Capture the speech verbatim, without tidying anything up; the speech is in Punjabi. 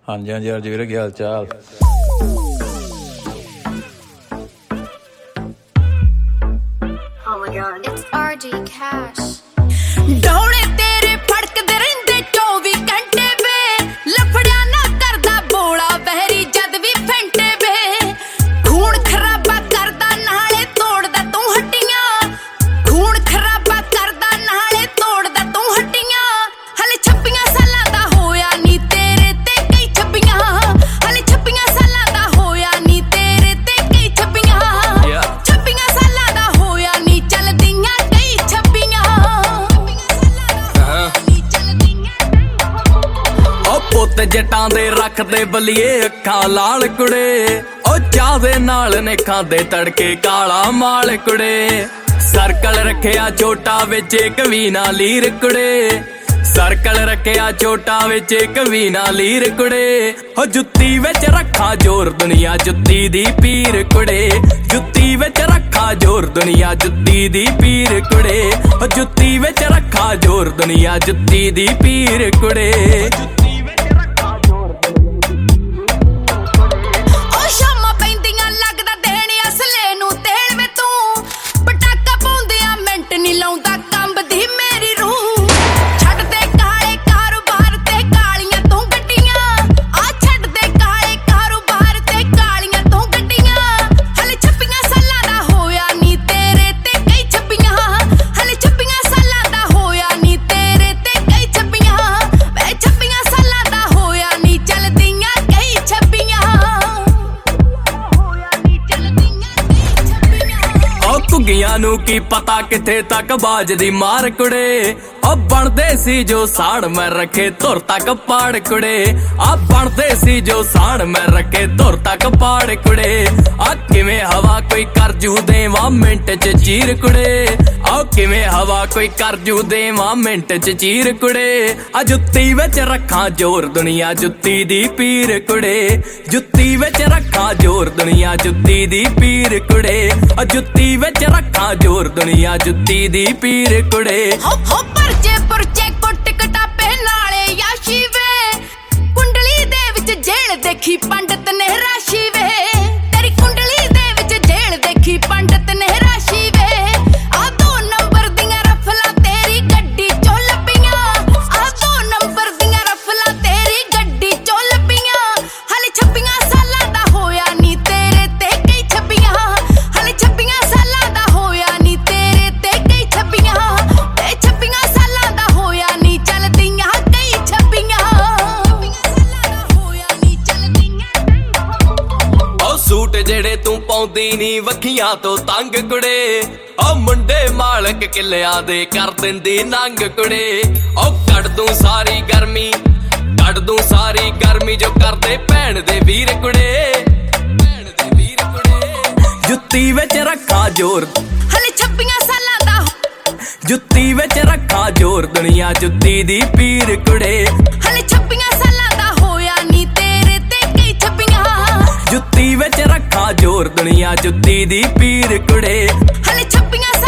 ਹਾਂਜੀ ਹਾਂਜੀ ਅਰਜ ਵੀਰੇ, ਕੀ ਹਾਲ ਚਾਲ? Oh my god. It's R J Cash. ਡੌਲੇ ਤੇਰੇ ਫੜਕਦੇ ਰਹਿੰਦੇ ਚੌਵੀ ਘੰਟੇ ਵੇ, ਲਫੜਿਆ ਨਾ ਕਰਦਾ ਬੋਲਾ ਬਹਿਰੀ ਜਦ ਵੀ ਫੈਂਟੇ ਵੇ। ਖੂਨ ਖਰਾਬਾ ਕਰਦਾ ਨਾਲੇ ਤੋੜਦਾ ਤੂੰ ਹੱਡੀਆਂ, ਖੂਨ ਖਰਾਬਾ ਕਰਦਾ ਨਾਲੇ ਤੋੜਦਾ ਤੂੰ ਹੱਡੀਆਂ। ਹਲੇ ਛੱਬੀਆਂ ਸਾਲਾਂ ਦਾ ਹੋਇਆ ਨੀ ਤੇਰੇ ਤੇ ਕਈ ਛੱਬੀਆਂ, ਹਲੇ ਛੱਬੀਆਂ ਸਾਲਾਂ ਦਾ ਹੋਇਆ ਨੀ ਤੇਰੇ ਤੇ ਕਈ ਛੱਬੀਆਂ। ਛੱਬੀਆਂ ਸਾਲਾਂ ਦਾ ਹੋਇਆ ਨੀ ਚੱਲਦੀਆਂ ਕਈ ਛੱਬੀਆਂ। ਪੁੱਤ ਜੱਟਾਂ ਦੇ ਰੱਖਦੇ ਬਲੀਏ ਅੱਖਾਂ ਲਾਲ ਕੁੜੇ, ਉਹ ਚਾਹ ਦੇ ਨਾਲ ਨੇ ਖਾਂਦੇ ਤੜਕੇ ਕਾਲਾ ਮਾਲ ਕੁੜੇ। ਸਰਕਲ ਰੱਖਿਆ ਛੋਟਾ ਵਿੱਚ ਇੱਕ ਵੀ ਨਾ ਲੀਰ ਕੁੜੇ, ਸਰਕਲ ਰੱਖਿਆ ਛੋਟਾ ਵਿੱਚ ਇੱਕ ਵੀ ਨਾ ਲੀਰ ਕੁੜੇ। ਉਹ ਜੁੱਤੀ ਵਿੱਚ ਰੱਖਾ ਜ਼ੋਰ ਦੁਨੀਆ ਜੁੱਤੀ ਦੀ ਪੀਰ ਕੁੜੇ, ਜੁੱਤੀ ਵਿੱਚ ਰੱਖਾ ਜ਼ੋਰ ਦੁਨੀਆ ਜੁੱਤੀ ਦੀ ਪੀਰ ਕੁੜੇ। ਉਹ ਜੁੱਤੀ ਵਿੱਚ ਰੱਖਾ ਜ਼ੋਰ ਦੁਨੀਆ ਜੁੱਤੀ ਦੀ ਪੀਰ ਕੁੜੇ। ਸ਼ਾਮਾਂ ਪੈਂਦੀਆਂ ਲੱਗਦਾ ਦੇਣ ਅਸਲੇ ਨੂੰ ਤੇਲ ਵੇ ਤੂੰ, ਪਟਾਕਾ ਪਾਉਂਦਿਆਂ ਮਿੰਟ ਨੀ ਲਾਉਂਦਾ ਕੰਬਦੀ ਮੇਰੀ ਰੂਹ। ਛੱਡ ਦੇ ਕਾਲੇ ਕਾਰੋਬਾਰ ਤੇ ਕਾਲੀਆਂ ਤੂੰ ਗੱਡੀਆਂ, ਆ ਛੱਡ ਦੇ ਕਾਲੇ ਕਾਰੋਬਾਰ ਤੇ ਕਾਲੀਆਂ ਤੂੰ ਗੱਡੀਆਂ। ਹਲੇ ਛੱਬੀਆਂ ਸਾਲਾਂ ਦਾ ਹੋਇਆ ਨੀ ਤੇਰੇ ਤੇ ਕਈ ਛੱਬੀਆਂ, ਹਲੇ ਛੱਬੀਆਂ ਸਾਲਾਂ ਦਾ ਹੋਇਆ ਨੀ ਤੇਰੇ ਤੇ ਕਈ ਛੱਬੀਆਂ। ਵੇ ਛੱਬੀਆਂ ਸਾਲਾਂ ਦਾ ਹੋਇਆ ਨੀ ਚੱਲਦੀਆਂ ਕਈ ਛੱਬੀਆਂ। ਘੁੱਗੀਆਂ ਨੂੰ ਕੀ ਪਤਾ ਕਿੱਥੇ ਤੱਕ ਬਾਜਦੀ ਮਾਰ ਕੁੜੇ, ਆ ਬਣਦੇ ਸੀ ਜੋ ਸਾੜ ਮੈਂ ਰੱਖੇ ਧੁਰ ਤੱਕ ਪਾੜ ਕੁੜੇ। ਆ ਬਣਦੇ ਸੀ ਜੋ ਸਾੜ ਮੈਂ ਰੱਖੇ ਧੁਰ ਤੱਕ ਪਾੜ ਕੁੜੇ। ਆ ਕਿਵੇਂ ਹਵਾ ਕੋਈ ਕਰ ਜੂ ਦੇਵਾਂ ਮਿੰਟ ਚ ਚੀਰ ਕੁੜੇ, ਆ ਕਿਵੇਂ ਹਵਾ ਕੋਈ ਕਰ ਜੂ ਦੇਵਾਂ ਮਿੰਟ ਚ ਚੀਰ ਕੁੜੇ। ਆ ਜੁੱਤੀ ਵਿੱਚ ਰੱਖਾਂ ਜ਼ੋਰ ਦੁਨੀਆ ਜੁੱਤੀ ਦੀ ਪੀਰ ਕੁੜੇ, ਜੁੱਤੀ ਵਿੱਚ ਰੱਖਾਂ ਜ਼ੋਰ ਦੁਨੀਆ ਜੁੱਤੀ ਦੀ ਪੀਰ ਕੁੜੇ। ਆ ਜੁੱਤੀ ਵਿੱਚ ਰੱਖਾਂ ਜ਼ੋਰ ਦੁਨੀਆ ਜੁੱਤੀ ਦੀ ਪੀਰ ਕੁੜੇ। ਹੋ ਹੋ ਪਰਚੇ ਪਰਚੇ ਕੁੱਟ ਕਟਾਪੇ ਨਾਲੇ ਯਾਸ਼ੀ ਵੇ, ਕੁੰਡਲੀ ਦੇ ਵਿੱਚ ਜੇਲ ਦੇਖੀ ਪੰਡਤ ਨੇ ਰਾਸ਼ੀ ਵੇ। ਤੇਰੀ ਕੁੰਡਲੀ ਦੇ ਵਿੱਚ ਜੇਲ ਦੇਖੀ ਪੰਡਤ ਨੇ ਰਾਸ਼ੀ ਵੇ। ਆ ਦੋ ਨੰਬਰ ਦੀਆਂ ਰਫਲਾਂ ਤੇਰੀ ਗੱਡੀ ਚੋਂ ਲੱਭੀਆਂ, ਆ ਦੋ ਨੰਬਰ ਦੀਆਂ ਰਫਲਾਂ ਤੇਰੀ ਗੱਡੀ ਚੋਂ ਲੱਭੀਆਂ। ਹਲੇ ਛੱਬੀਆਂ ਸਾਲਾਂ ਦਾ ਹੋਇਆ ਨੀ ਤੇਰੇ ਤੇ ਕਈ ਛੱਬੀਆਂ, ਹਲੇ ਛੱਬੀਆਂ ਸਾਲਾਂ ਦਾ ਹੋਇਆ ਨੀ ਤੇਰੇ ਤੇ ਕਈ ਛੱਬੀਆਂ। ਤੇ ਛੱਬੀਆਂ ਸਾਲਾਂ ਦਾ ਹੋਇਆ ਨੀ ਚੱਲਦੀਆਂ ਕਈ ਛੱਬੀਆਂ। ਉਹ ਸੂਟ ਜਿਹੜੇ ਤੂੰ ਪਾਉਂਦੀ ਨੀ ਵੱਖੀਆਂ ਤੋਂ ਤੰਗ ਕੁੜੇ, ਉਹ ਮੁੰਡੇ ਮਾਲਕ ਕਿੱਲਿਆਂ ਦੇ ਕਰ ਦਿੰਦੀ ਨੰਗ ਕੁੜੇ। ਉਹ ਕੱਢ ਦੂੰ ਸਾਰੀ ਗਰਮੀ, ਕੱਢ ਦੂੰ ਸਾਰੀ ਗਰਮੀ ਜੋ ਕਰਦੇ ਭੈਣ ਦੇ ਵੀਰ ਕੁੜੇ, ਭੈਣ ਦੇ ਵੀਰ ਕੁੜੇ। ਜੁੱਤੀ ਵਿੱਚ ਰੱਖਾਂ ਜ਼ੋਰ ਹਲੇ ਛੱਬੀਆਂ ਸਾਲਾਂ ਦਾ, ਜੁੱਤੀ ਵਿੱਚ ਰੱਖਾਂ ਜ਼ੋਰ ਦੁਨੀਆ ਜੁੱਤੀ ਦੀ ਪੀਰ ਕੁੜੇ। ਹਲੇ ਛੱਬੀਆਂ ਸਾਲਾਂ ਦਾ ਹੋਇਆ ਨੀ ਤੇਰੇ ਤੇ ਕਈ ਛੱਬੀਆਂ। ਜੁੱਤੀ ਵਿੱਚ ਰੱਖਾਂ ਜ਼ੋਰ ਦੁਨੀਆ ਜੁੱਤੀ ਦੀ ਪੀਰ ਕੁੜੇ। ਹਲੇ ਛੱਬੀਆਂ